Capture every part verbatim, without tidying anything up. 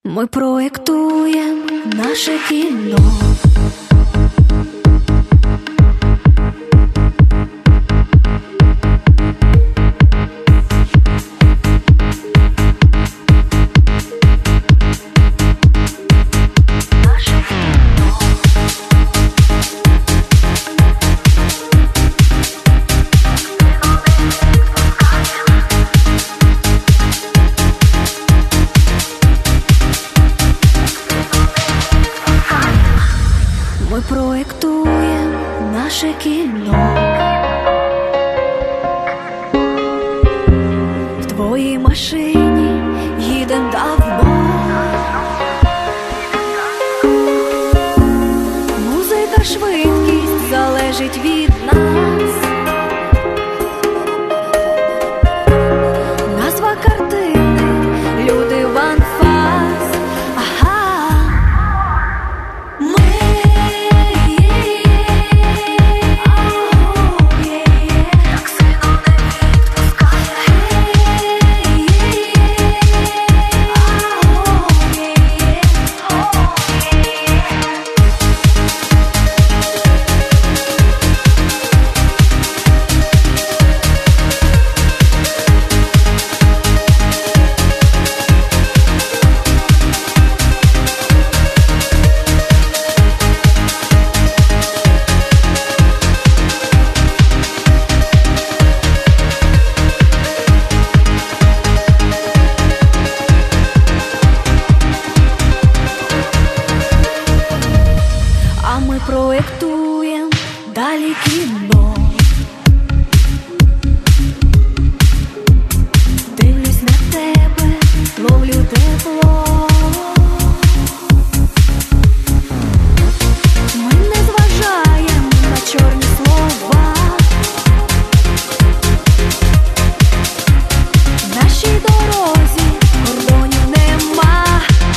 Ми проєктуємо наше кіно. Ми проєктуємо наше кіно. В твоїй машині їдем давно. Музика, швидкість залежить від нас. Назва картини, люди в анфас. Ага. Ми Ми проєктуємо далі кіно. Дивлюсь на тебе, ловлю тепло. Ми не зважаємо на чорні слова. В нашій дорозі кордонів нема.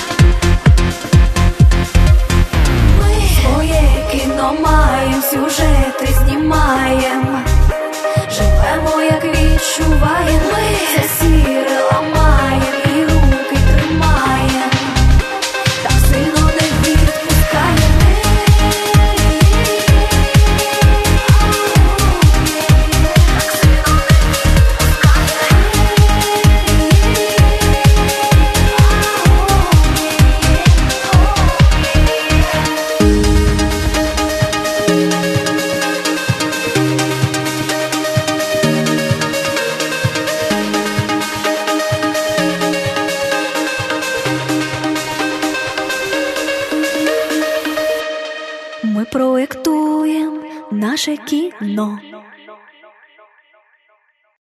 Маєм, сюжети знімаєм, живемо, як відчуваєм. Ми це сіре ламаєм і руки тримаєм, так сильно не відпускаєм. Ми проєктуємо наше кіно.